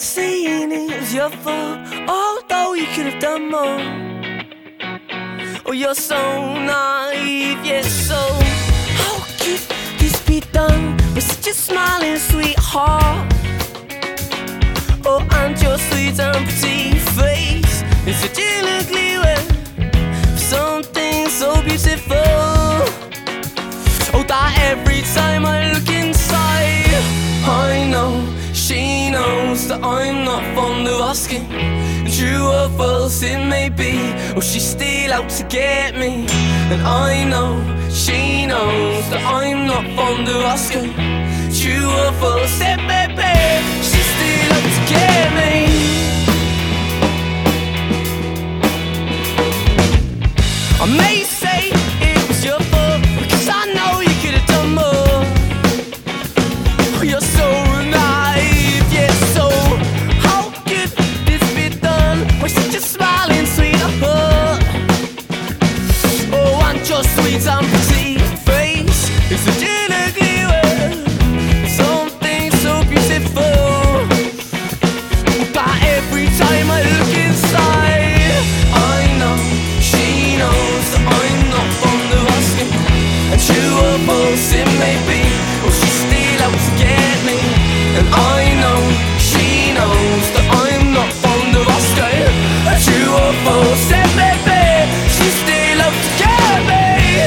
saying it was your fault, although you could have done more. Oh, you're so naive, yes, so how could this be done with such a smiling sweetheart? Oh, and your sweet and pretty face is such an ugly way for something so beautiful. Oh, that every time I look inside, I know she knows that I'm not fond of asking. True or false it may be, or she's still out to get me. And I know she knows that I'm not fond of asking. True or false it may be, she's still out to get me. I may say it was your fault, because I know you could have done more. Oh, you're so naive, yes, so how could this be done with such a smiling sweetheart? Oh, and your sweet and pretty face is such an ugly way, something so beautiful. But every time I look inside, I know she knows that I'm not fond of asking. And true or false it may be, or she's still out to get me. And I know she knows that I'm not fond of asking. And true or false it may be, she's still out to get me.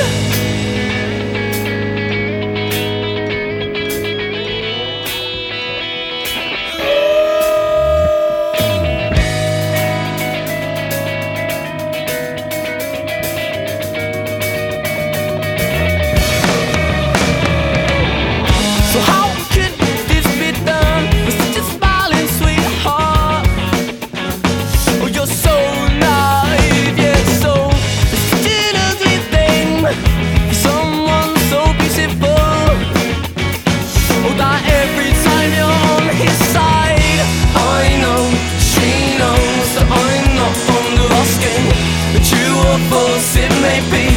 So how could this be done with such a smiling sweetheart? Oh, you're so naive, yes, so it's such an ugly thing for someone so beautiful. Oh, that every time you're on his side, I know she knows that I'm not fond of asking. But true or false it may be,